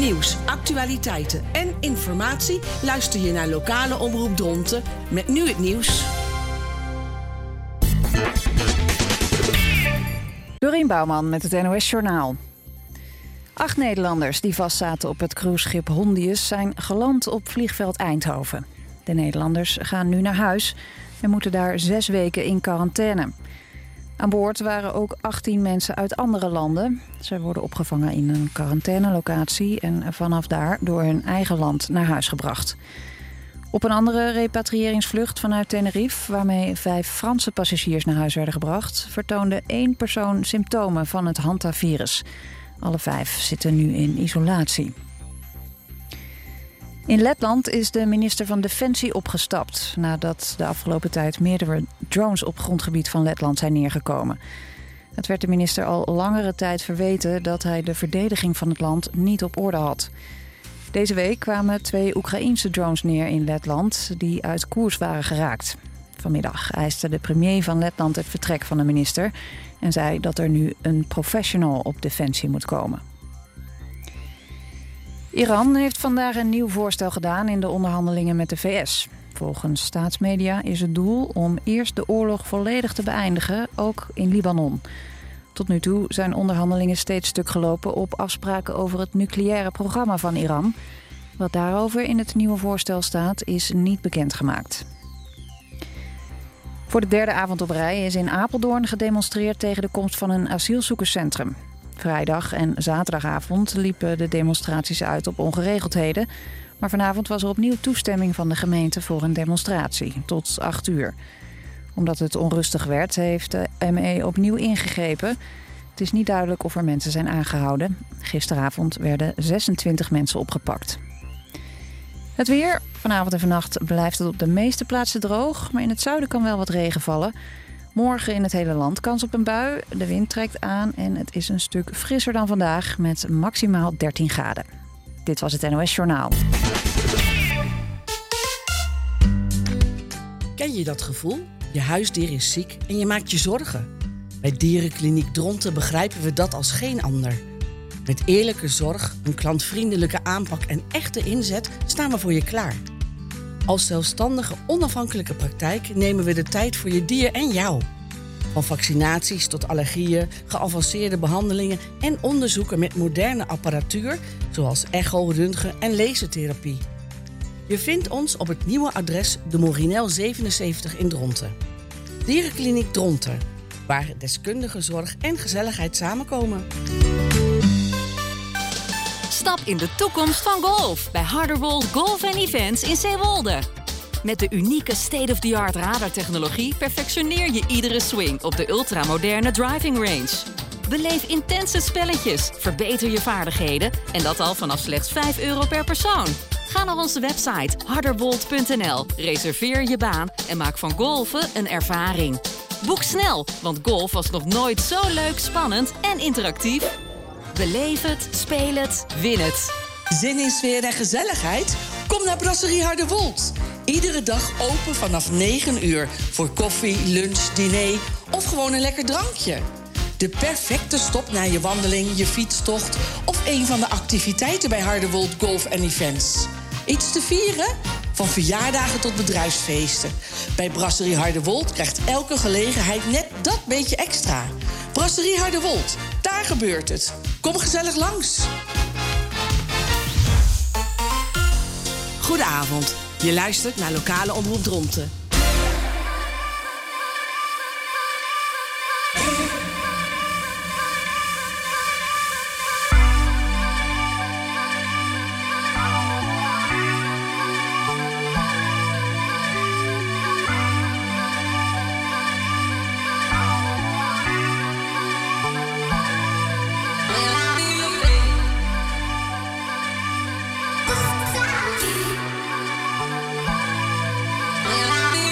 Nieuws, actualiteiten en informatie luister je naar lokale omroep Dronten met nu het nieuws. Dorien Bouwman met het NOS Journaal. 8 Nederlanders die vastzaten op het cruiseschip Hondius zijn geland op vliegveld Eindhoven. De Nederlanders gaan nu naar huis en moeten daar 6 weken in quarantaine. Aan boord waren ook 18 mensen uit andere landen. Zij worden opgevangen in een quarantainelocatie en vanaf daar door hun eigen land naar huis gebracht. Op een andere repatriëringsvlucht vanuit Tenerife, waarmee 5 Franse passagiers naar huis werden gebracht, vertoonde 1 persoon symptomen van het hantavirus. Alle 5 zitten nu in isolatie. In Letland is de minister van Defensie opgestapt nadat de afgelopen tijd meerdere drones op grondgebied van Letland zijn neergekomen. Het werd de minister al langere tijd verweten dat hij de verdediging van het land niet op orde had. Deze week kwamen 2 Oekraïense drones neer in Letland die uit koers waren geraakt. Vanmiddag eiste de premier van Letland het vertrek van de minister en zei dat er nu een professional op Defensie moet komen. Iran heeft vandaag een nieuw voorstel gedaan in de onderhandelingen met de VS. Volgens staatsmedia is het doel om eerst de oorlog volledig te beëindigen, ook in Libanon. Tot nu toe zijn onderhandelingen steeds stuk gelopen op afspraken over het nucleaire programma van Iran. Wat daarover in het nieuwe voorstel staat, is niet bekendgemaakt. Voor de 3e avond op rij is in Apeldoorn gedemonstreerd tegen de komst van een asielzoekerscentrum. Vrijdag en zaterdagavond liepen de demonstraties uit op ongeregeldheden. Maar vanavond was er opnieuw toestemming van de gemeente voor een demonstratie, tot 8 uur. Omdat het onrustig werd, heeft de ME opnieuw ingegrepen. Het is niet duidelijk of er mensen zijn aangehouden. Gisteravond werden 26 mensen opgepakt. Het weer. Vanavond en vannacht blijft het op de meeste plaatsen droog, maar in het zuiden kan wel wat regen vallen. Morgen in het hele land kans op een bui. De wind trekt aan en het is een stuk frisser dan vandaag met maximaal 13 graden. Dit was het NOS Journaal. Ken je dat gevoel? Je huisdier is ziek en je maakt je zorgen. Bij Dierenkliniek Dronten begrijpen we dat als geen ander. Met eerlijke zorg, een klantvriendelijke aanpak en echte inzet staan we voor je klaar. Als zelfstandige, onafhankelijke praktijk nemen we de tijd voor je dier en jou. Van vaccinaties tot allergieën, geavanceerde behandelingen en onderzoeken met moderne apparatuur, zoals echo, röntgen en lasertherapie. Je vindt ons op het nieuwe adres de Morinel 77 in Dronten. Dierenkliniek Dronten, waar deskundige zorg en gezelligheid samenkomen. Stap in de toekomst van golf bij Harderwold Golf & Events in Zeewolde. Met de unieke state-of-the-art radartechnologie perfectioneer je iedere swing op de ultramoderne driving range. Beleef intense spelletjes, verbeter je vaardigheden en dat al vanaf slechts €5 per persoon. Ga naar onze website harderwold.nl, reserveer je baan en maak van golfen een ervaring. Boek snel, want golf was nog nooit zo leuk, spannend en interactief. Beleef het, speel het, win het. Zin in sfeer en gezelligheid? Kom naar Brasserie Harderwold. Iedere dag open vanaf 9 uur voor koffie, lunch, diner of gewoon een lekker drankje. De perfecte stop na je wandeling, je fietstocht of een van de activiteiten bij Harderwold Golf & Events. Iets te vieren? Van verjaardagen tot bedrijfsfeesten. Bij Brasserie Harderwold krijgt elke gelegenheid net dat beetje extra. Brasserie Harderwold, daar gebeurt het. Kom gezellig langs. Goedenavond. Je luistert naar lokale omroep Dronten. We'll be right back.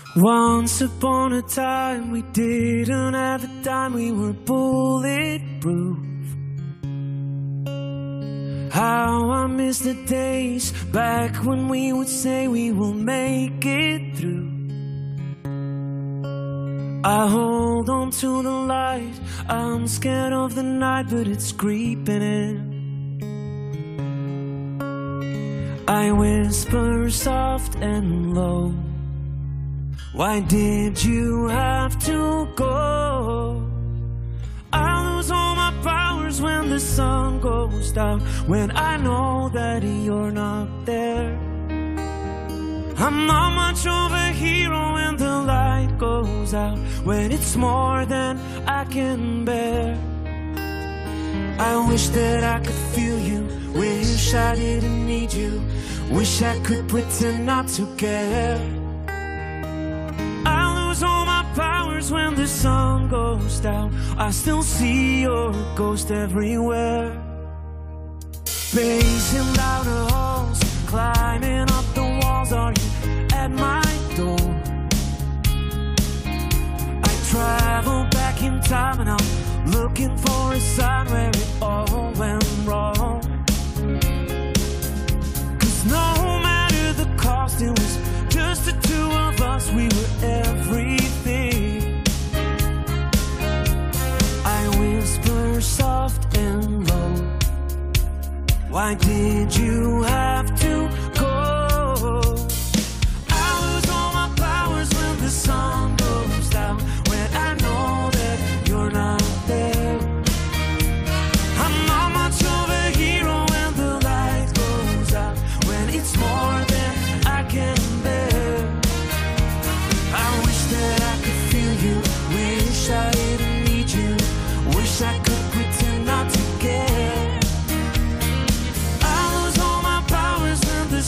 Once upon a time we didn't have a dime, we were bulletproof. How I miss the days back when we would say we will make it through. I hold on to the light, I'm scared of the night, but it's creeping in. I whisper soft and low, why did you have to go? I lose all my powers when the sun goes down, when I know that you're not there. I'm not much of a hero when the light goes out, when it's more than I can bear. I wish that I could feel you, wish I didn't need you, wish I could pretend not to care. I lose all my powers when the sun goes down, I still see your ghost everywhere. Pacing down the halls, climbing up the walls, are you at my door? I travel back in time and I'm looking for a sign where it all went wrong. 'Cause no matter the cost, it was just the two of us, we were everything. I whisper soft and low, why did you have to go? I lose all my powers when the sun goes down, when I know that you're not there. I'm not much of a hero when the light goes out, when it's more than I can bear. I wish that I could feel you, wish I didn't need you, wish I could pretend not to care. I lose all my powers when the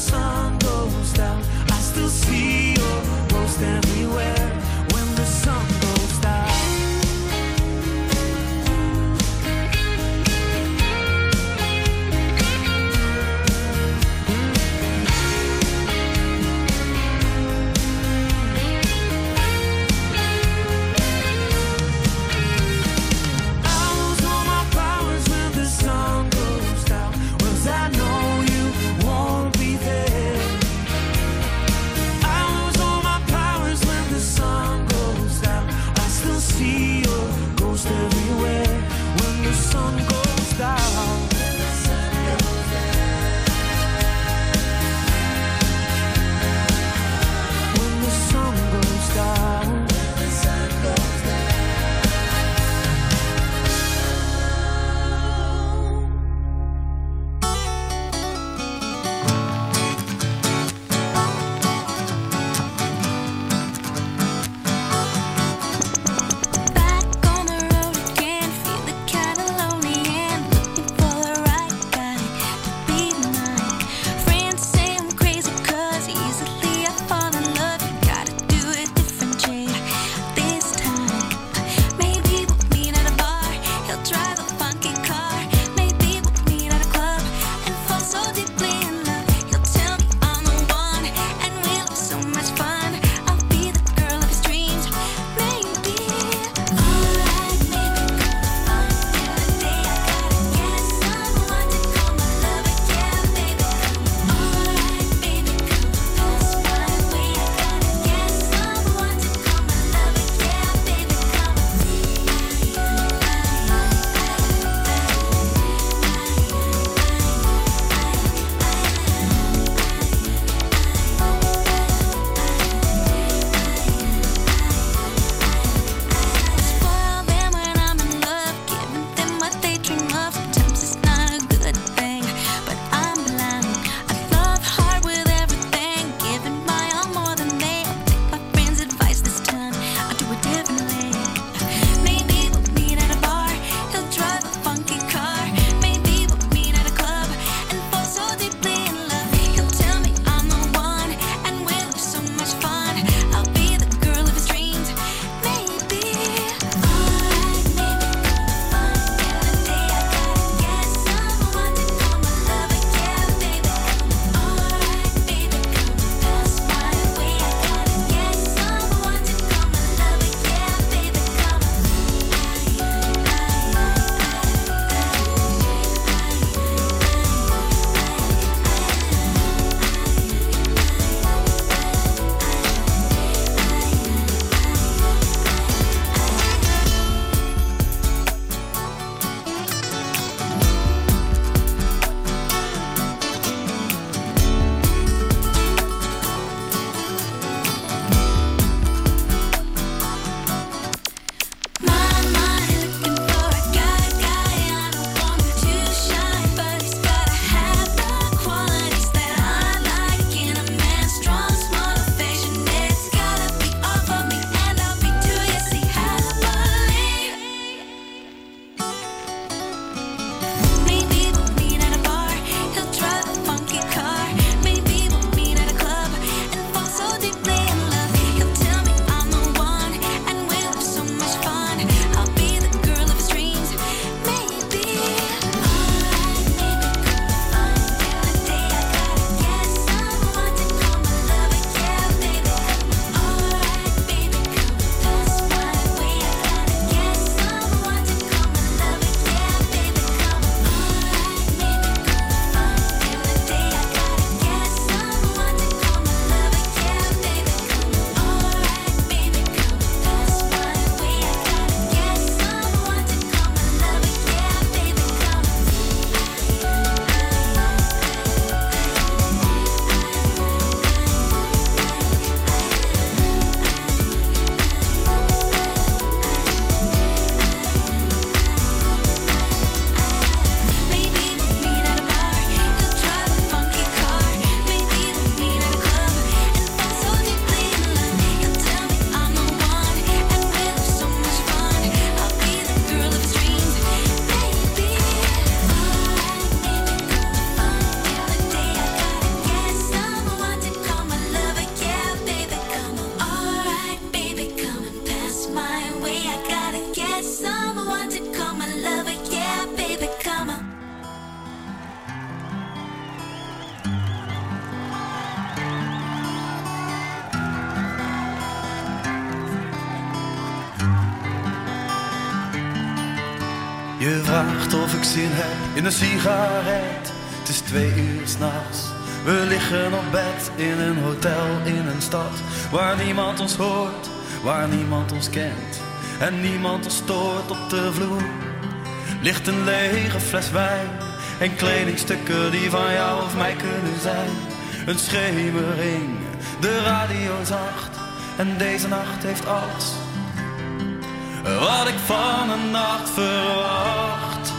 Je vraagt of ik zin heb in een sigaret. Het is 2 uur 's nachts. We liggen op bed in een hotel in een stad waar niemand ons hoort, waar niemand ons kent en niemand ons stoort. Op de vloer ligt een lege fles wijn en kledingstukken die van jou of mij kunnen zijn. Een schemering, de radio zacht en deze nacht heeft alles wat ik van een nacht verwacht.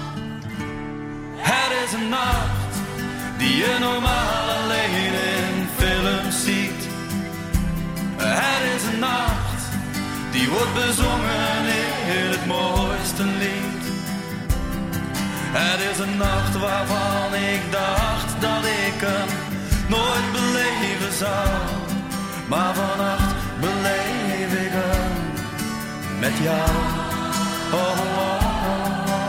Het is een nacht die je normaal alleen in films ziet. Het is een nacht die wordt bezongen in het mooiste lied. Het is een nacht waarvan ik dacht dat ik hem nooit beleven zou. Maar vannacht beleef ik hem met jou. Oh, oh, oh.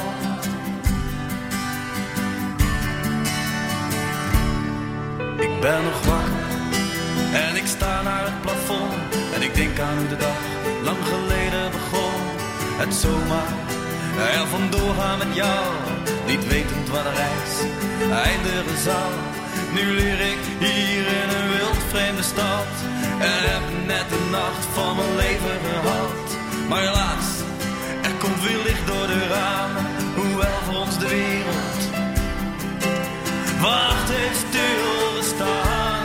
Ik ben nog wakker en ik sta naar het plafond en ik denk aan hoe de dag lang geleden begon. Het zomaar er vandoor gaan met jou, niet wetend waar de reis eindigen zal. Nu leer ik hier in een wild vreemde stad en heb net de nacht van mijn leven gehad. Maar helaas, er komt weer licht door de ramen, hoewel voor ons de wereld wacht heeft stilgestaan.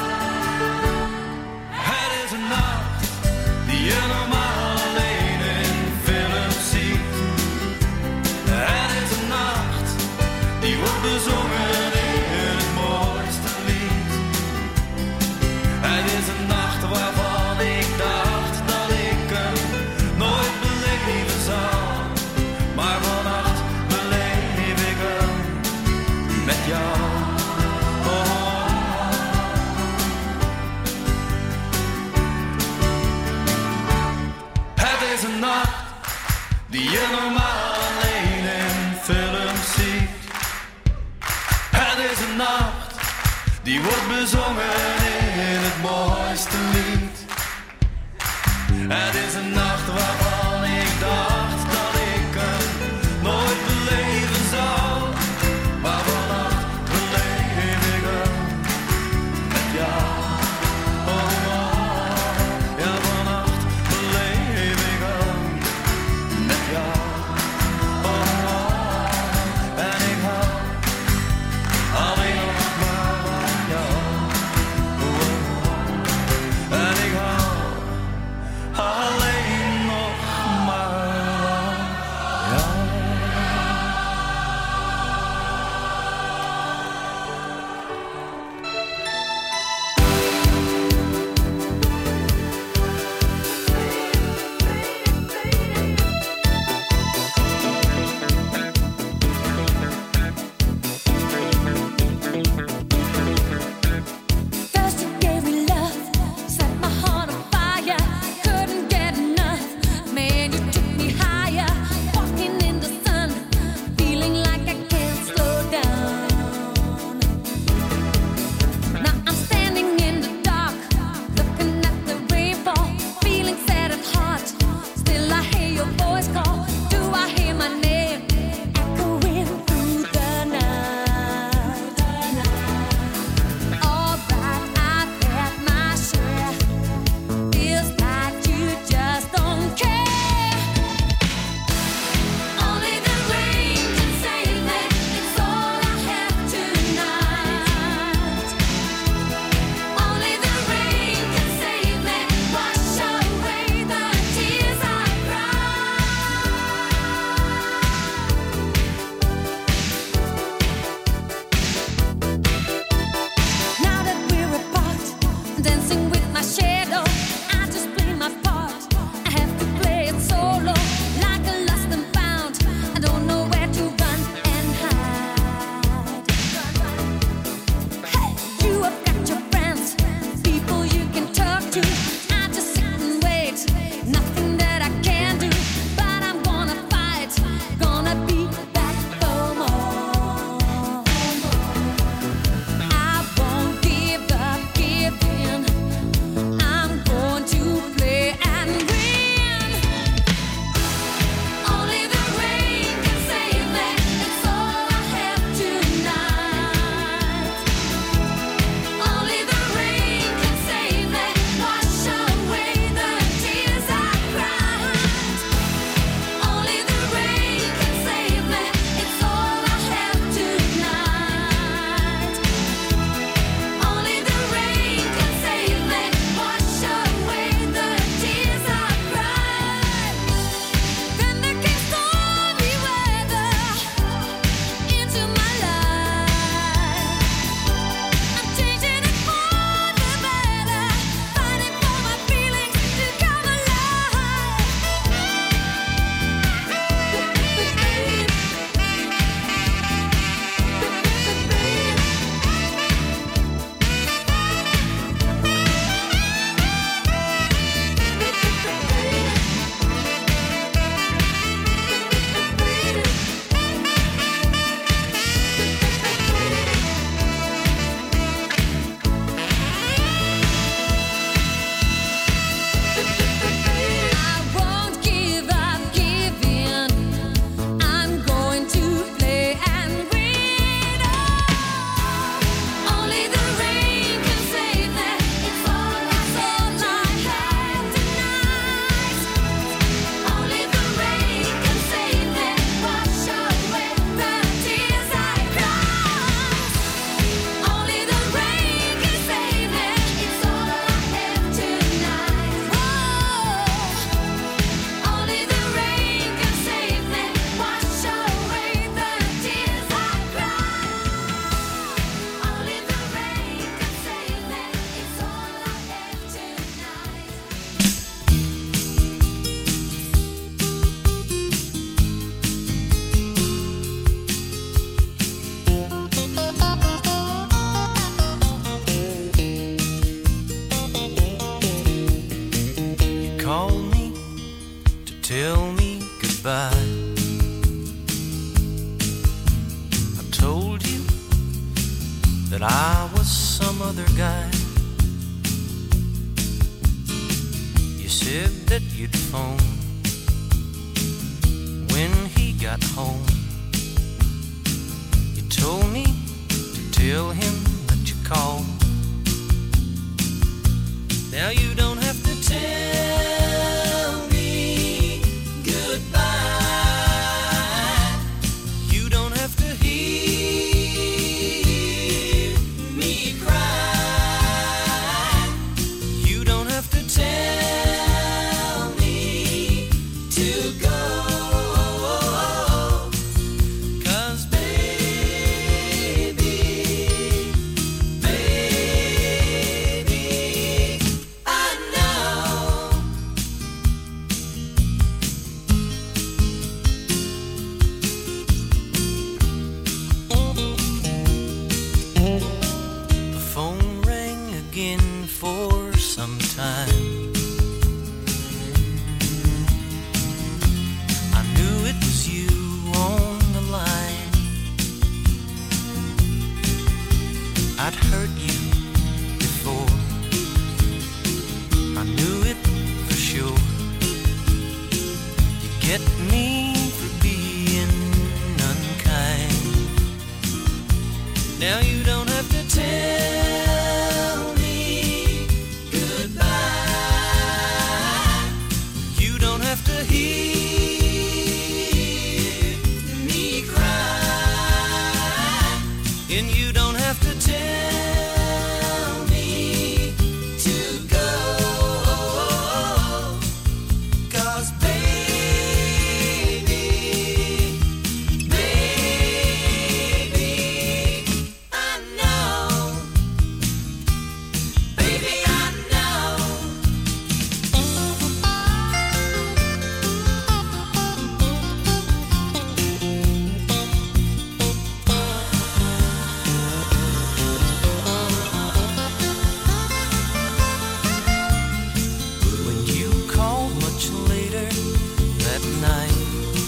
Het is een nacht die je normaal alleen in films ziet. Het is een nacht die wordt bezongen in het mooiste lied. Het is een nacht waarvan ik dacht dat ik hem nooit beleven zou. Maar vannacht beleef ik hem met jou. Het is een nacht die je normaal alleen in films ziet. Het is een nacht die wordt bezongen in het mooiste lied. Het is een nacht waarvan ik dacht dat ik hem nooit beleven zou. Maar vannacht beleef ik hem met jou. Oh, oh, oh. Ja, vannacht beleef ik hem met jou. Oh, oh, oh. En ik hou alleen nog maar van jou. Oh, oh, oh. En ik hou alleen nog some other guy. You said that you'd phone when he got home. You told me to tell him that you called. Now you don't have to tell me goodbye. You don't have to hear me cry. You don't have to tell me to go. 'Cause baby, I know. The phone rang again for some time. I knew it was you on the line. I'd heard you before. I knew it for sure. You get me for being unkind. Now you don't have to tell me goodbye. You don't have to hear me cry. And you don't have to tell me to go. 'Cause baby, I know. Baby, I know. When you called much later that night,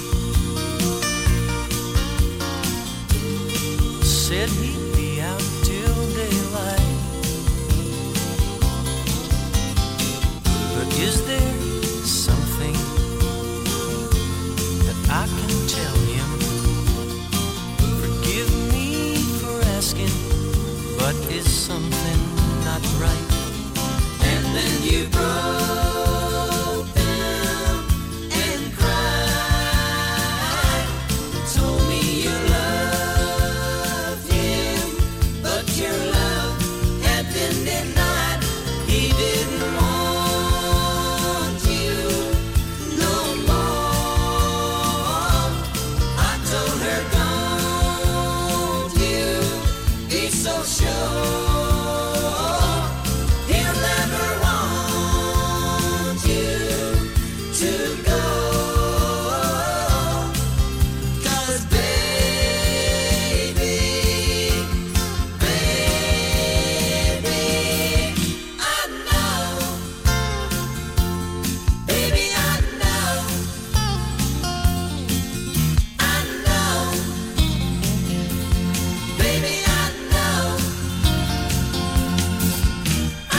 said he'd be out till daylight. But is there something that I can tell him? Forgive me for asking, but is something not right? And then you broke down and cried. Told me you loved him, but your love had been denied. He didn't want you no more. I told her, don't you be so sure. He'll never want you to go. 'Cause baby, I know. Baby, I know. I know. Baby, I know. I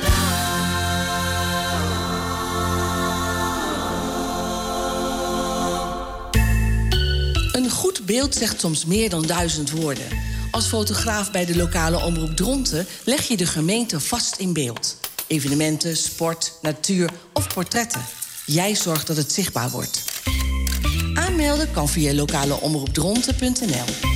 Een goed beeld zegt soms meer dan 1000 woorden. Als fotograaf bij de lokale omroep Dronten leg je de gemeente vast in beeld. Evenementen, sport, natuur of portretten. Jij zorgt dat het zichtbaar wordt. Aanmelden kan via lokaleomroepdronten.nl.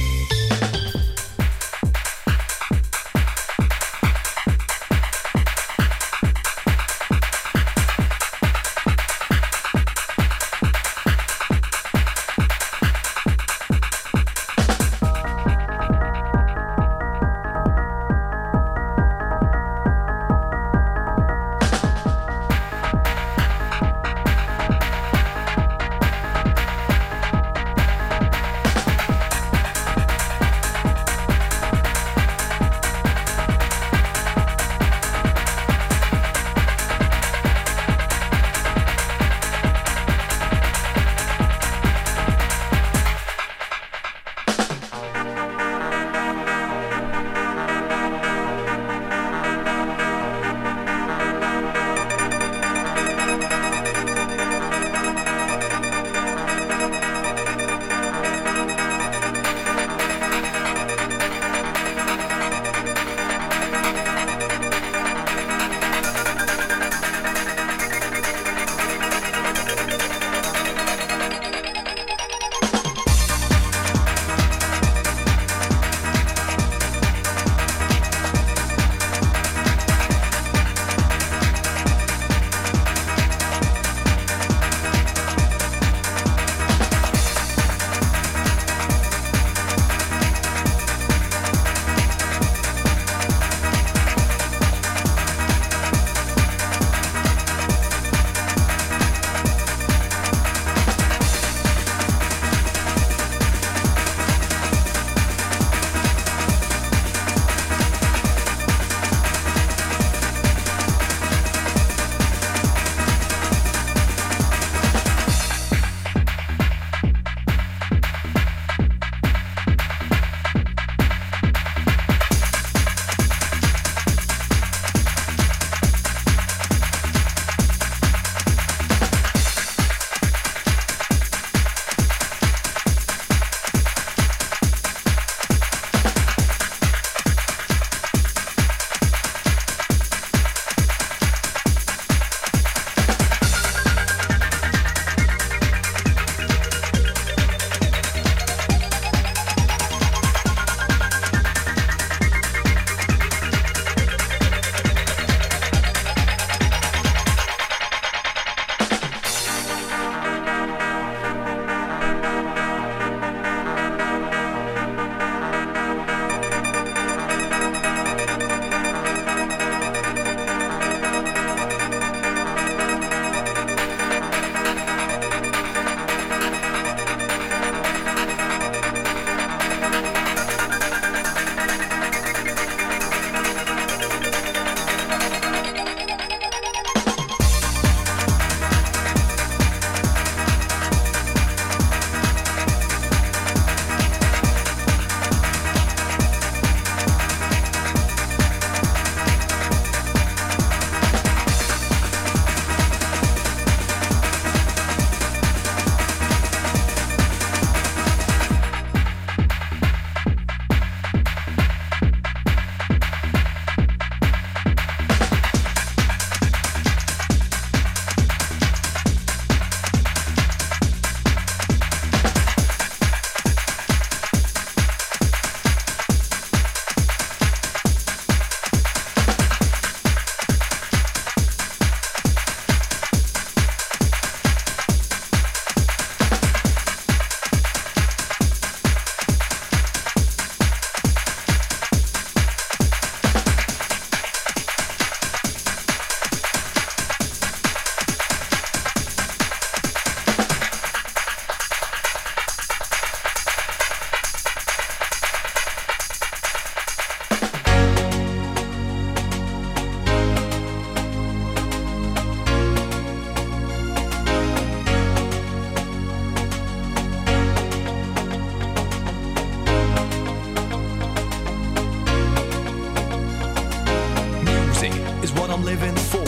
is what I'm living for.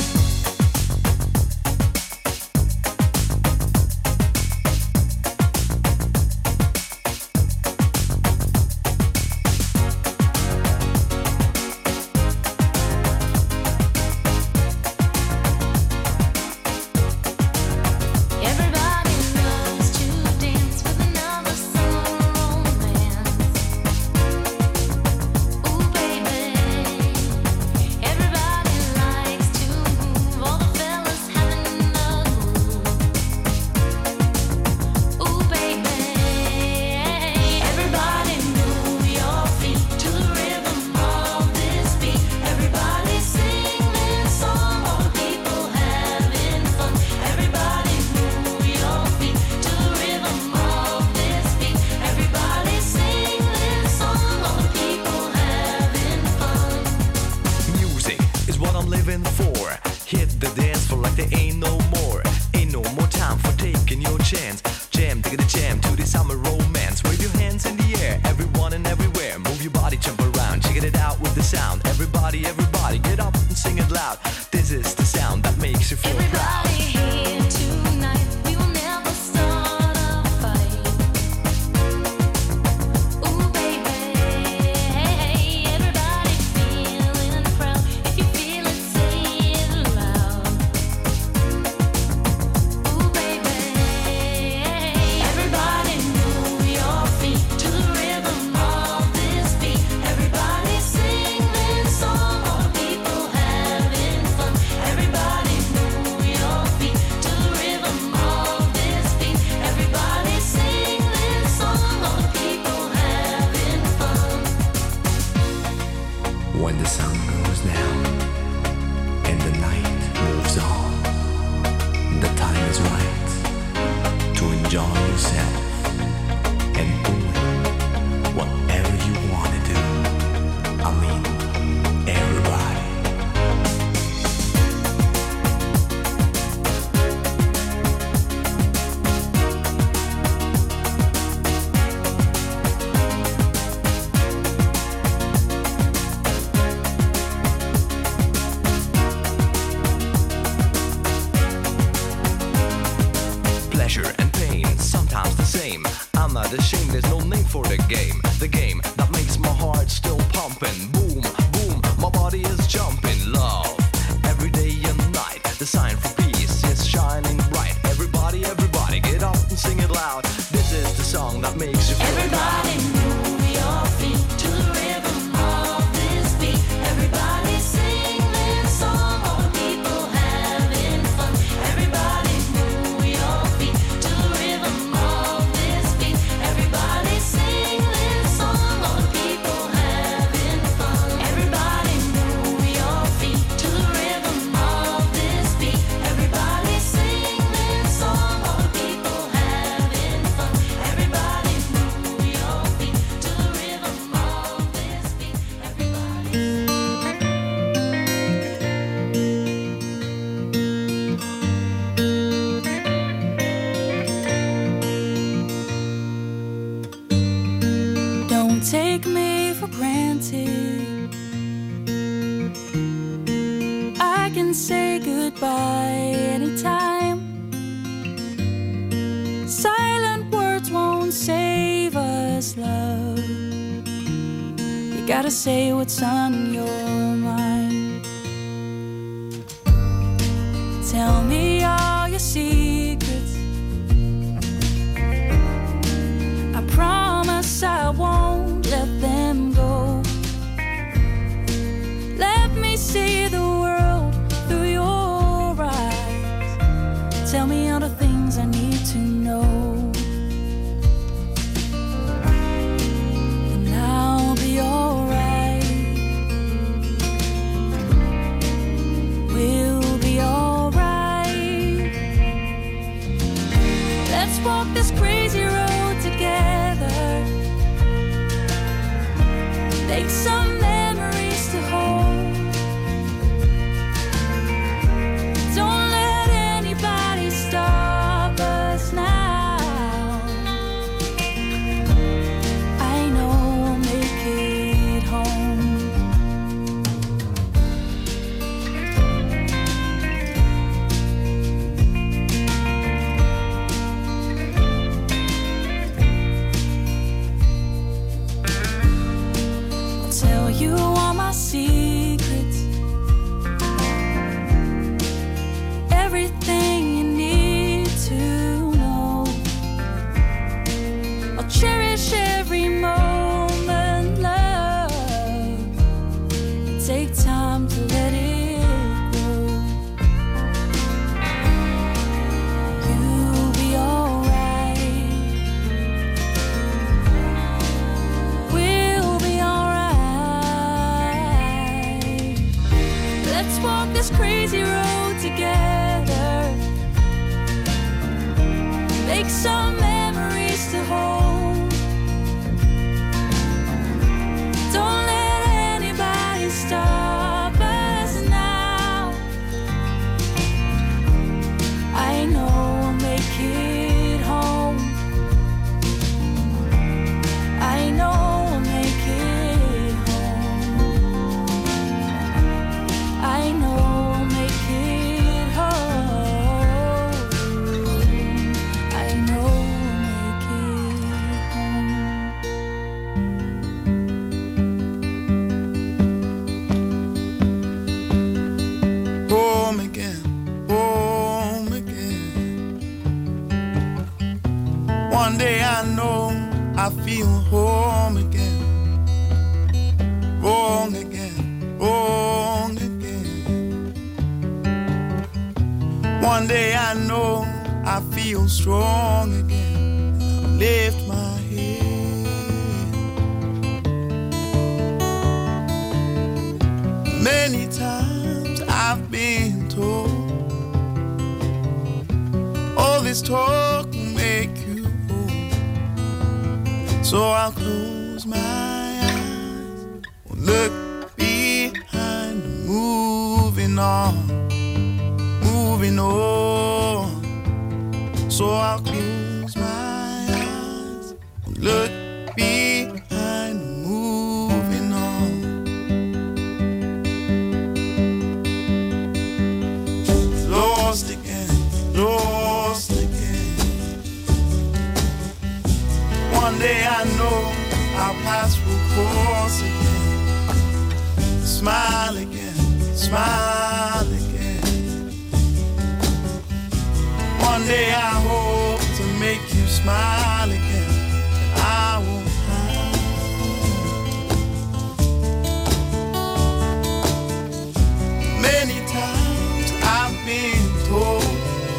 Take me for granted. I can say goodbye anytime. Silent words won't save us, love. You gotta say what's on your mind. Tell me all your secrets. I promise I won't let them go. Let me see the world through your eyes. Tell me all the things I need to know, and I'll be alright. We'll be alright. Let's walk this crazy road together. Make some memories to hold. time to let it go. You'll be alright. We'll be alright. Let's walk this crazy road together. Make some memories to hold. Don't let anybody stop us now. I know we'll make it home. I know we'll make it home. I know we'll make it home. I know we'll make it home. Home again, home again. One day I know I feel home again. Wrong again, wrong again. One day I know I feel strong again. I lift my head. Many times I've been told all this talk will make you old. So I'll close my eyes, look behind, moving on, moving on. So I'll close my eyes, look behind, moving on. Lost again, lost again. One day I know our paths will cross again. Smile again, smile again. One day I hope to make you smile again. I won't hide. Many times I've been told,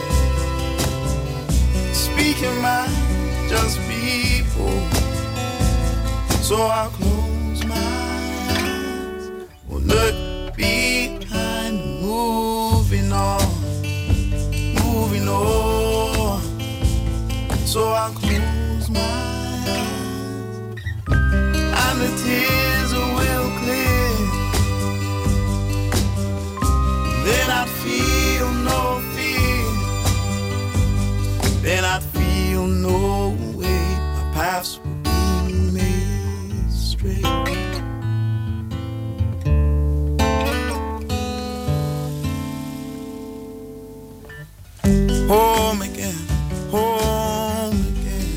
speak your mind, just be bold. So I'll close my eyes, will look behind, moving on, moving on. So I'll close my eyes, and the tears will clear. Then I'd feel no fear. Then I'd feel no way. My paths will be made straight. Home again, home again.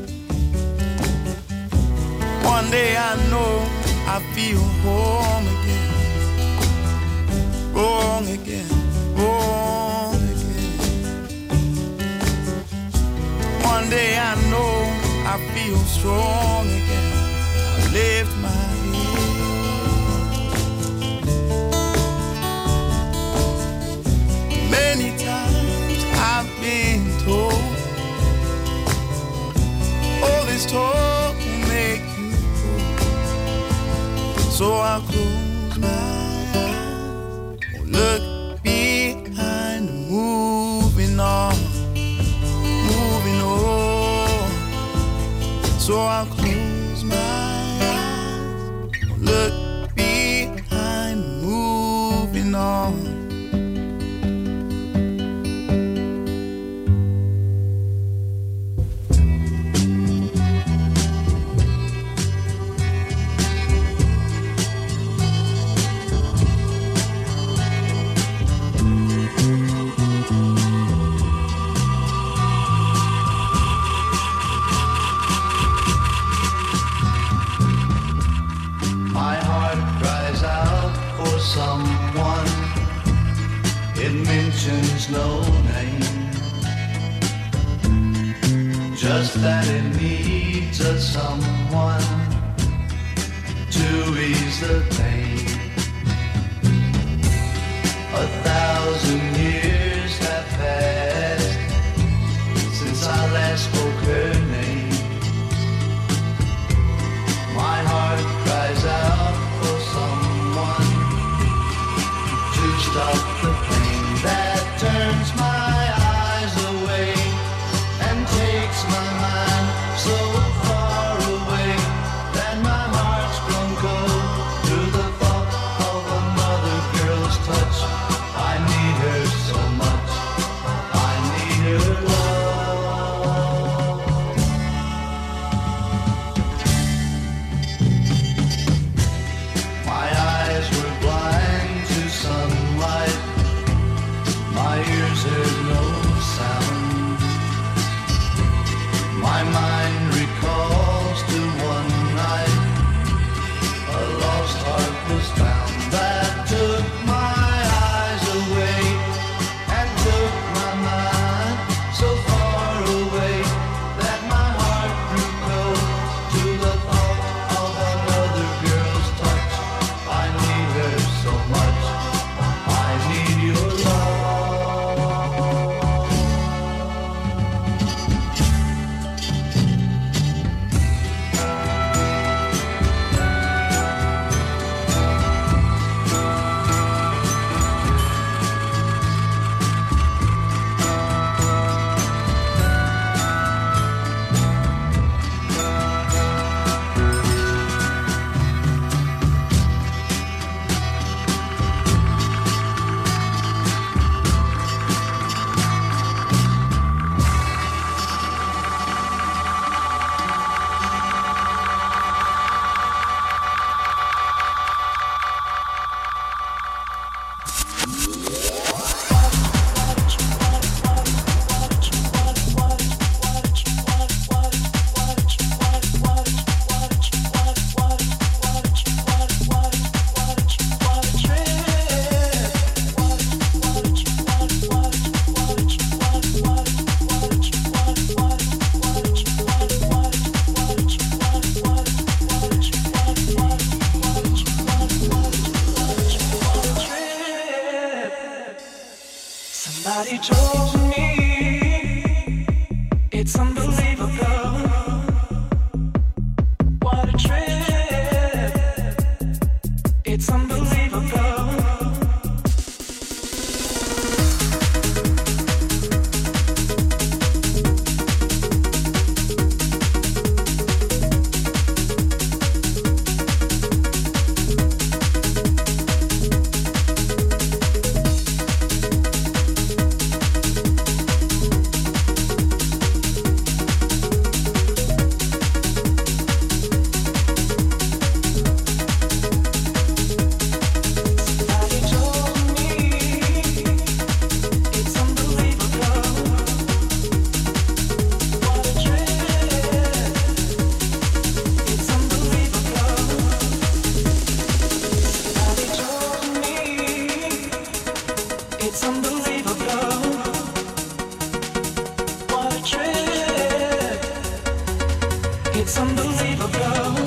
One day I know I feel home again. Wrong again, wrong again. One day I know I feel strong again. I lift my head. Many times I've been told all this talk will make you old. So I'll close my eyes, look behind, moving on, moving on. So I'll close my eyes, look behind, moving on. Someone, it mentions no name, just that it needs a someone to ease the pain. stop the pain that turns my eyes away and takes my mind so far away that my heart's grown cold to the thought of another girl's touch. I need her so much, I need her love. My eyes were blind to sunlight, my ears heard no sound. My mind recalls to one night a lost heart was found that took my eyes away and took my mind so far away that my heart grew cold to the thought of another girl's touch. I need her so much, I need your love. Somebody told me it's unbelievable. What a trip. It's unbelievable. It's unbelievable. What a trip. It's unbelievable.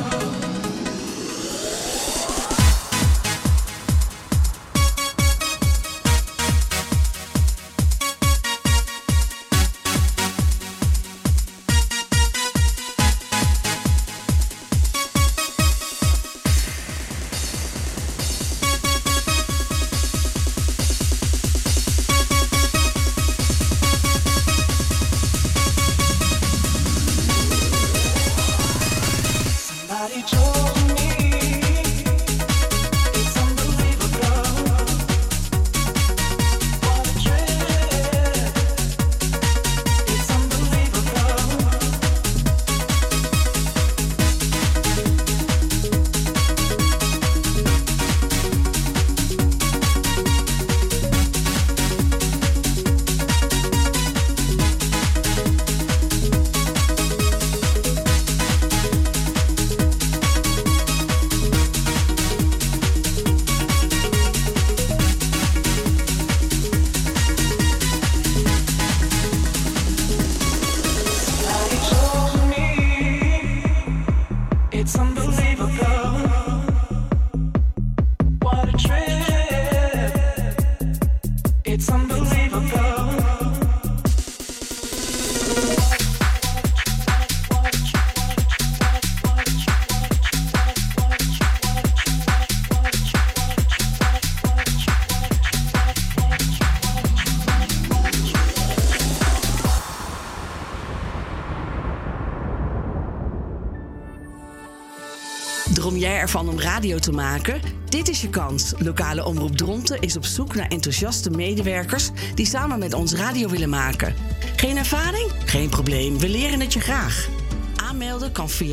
jij ervan om radio te maken? Dit is je kans. Lokale Omroep Dronten is op zoek naar enthousiaste medewerkers die samen met ons radio willen maken. Geen ervaring? Geen probleem, we leren het je graag. Aanmelden kan via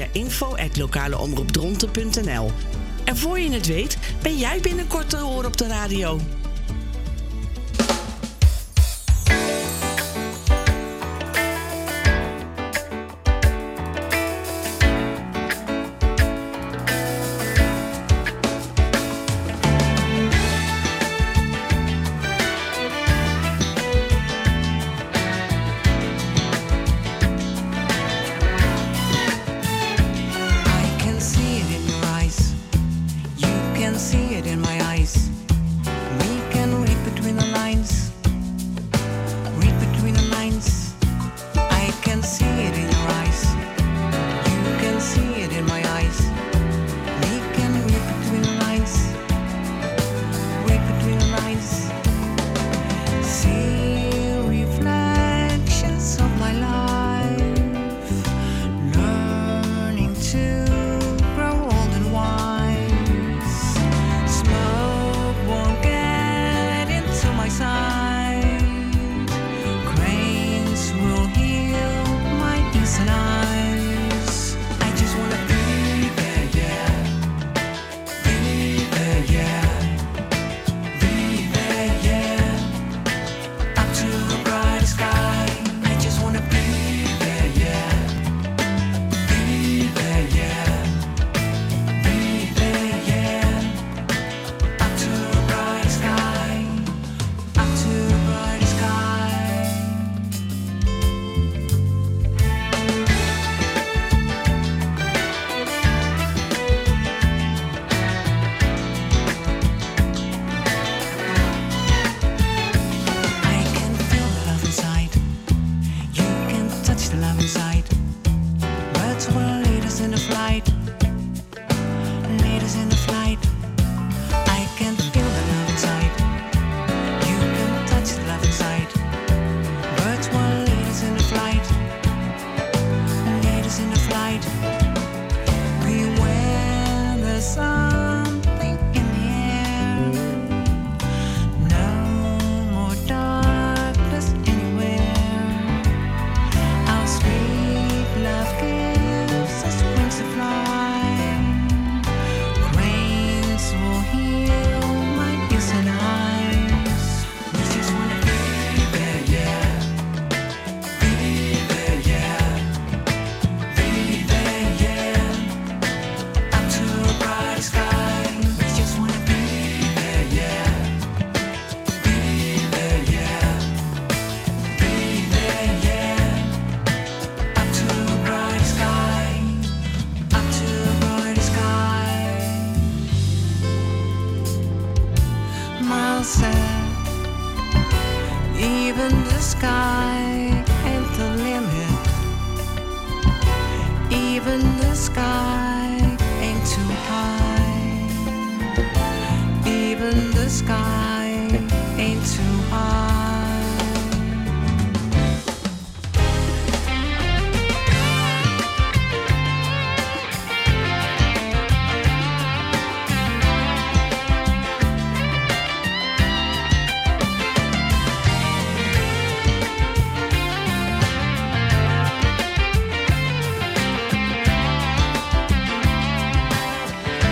info@lokaleomroepdronten.nl. En voor je het weet, ben jij binnenkort te horen op de radio.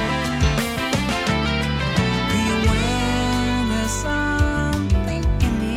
In the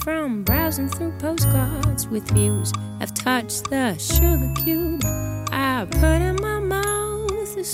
from browsing through postcards with views. I've touched the sugar cube.